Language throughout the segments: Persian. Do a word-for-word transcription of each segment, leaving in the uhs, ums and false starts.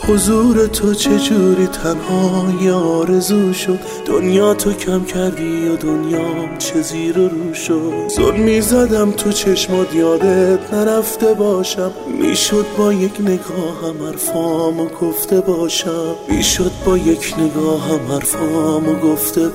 حضور تو چجوری تنها یه آرزو شد. دنیا تو کم کردی و دنیام چه زیر و رو شد. ظلمی زدم تو چشمات یادت نرفته باشم. میشد با یک نگاهم حرفامو گفته باشم. میشد با یک نگاهم حرفامو گفته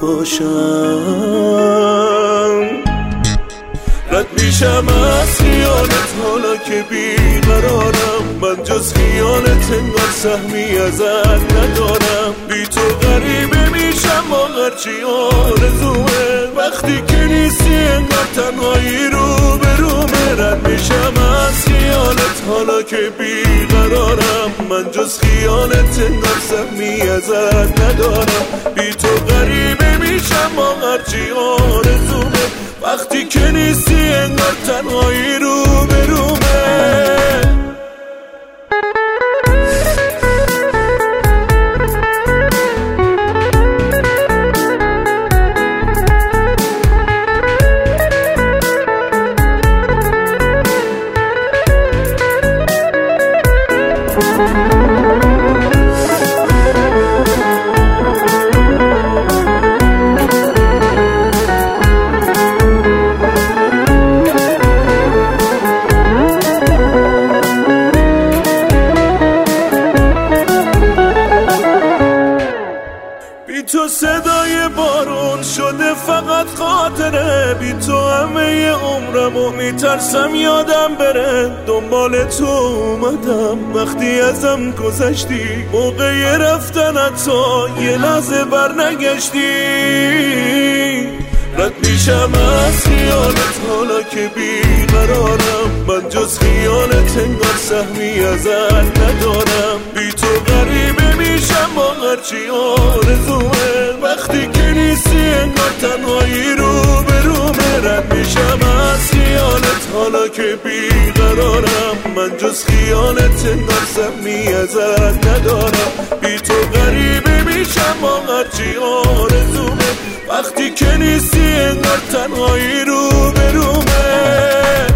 باشم. رد میشم از خیالت حالا که بیقرارم. من جز خیالت انگار سهمی ازت ندارم. بی تو غریبه میشم با هرچی آرزومه. وقتی که نیستی انگار تنهایی رو به رومه. رد میشم از خیالت حالا که بیقرارم. من جز خیالت انگار سهمی ازت ندارم. بی تو غریبه میشم با هرچی آرزومه. وقتی که نیستی انگار تنهایی رو به رومه. بی تو صدای بارون شده فقط خاطره. بی تو همه عمرمو میترسم یادم بره. دنبال تو اومدم وقتی ازم گذشتی. موقع رفتنت تو یه لحظه بر نگشتی. رد میشم از خیالت حالا که بیقرارم. من جز خیالت انگار سهمی ازت ندارم. بی تو غریبه میشم با هرچی آرزومه. وقتی که نیستی انگار تنهایی رو به رومه. رد میشم از خیالت حالا که بیقرارم. من جز خیالت انگار سهمی ازت ندارم. بی تو غریبه میشم با هرچی آرزومه. وقتی که نیستی انگار تنهایی رو به رومه.